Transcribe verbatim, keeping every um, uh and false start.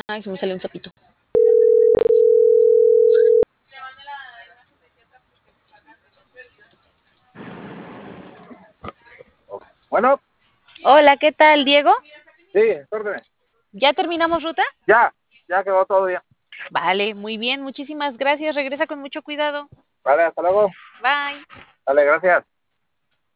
Ay, se me salió un sapito. Bueno, Hola, ¿qué tal, Diego? sí, órdenes. ¿Ya terminamos ruta? Ya, ya quedó todo bien. Vale, muy bien, muchísimas gracias. Regresa con mucho cuidado. Vale, hasta luego. Bye. Vale, gracias.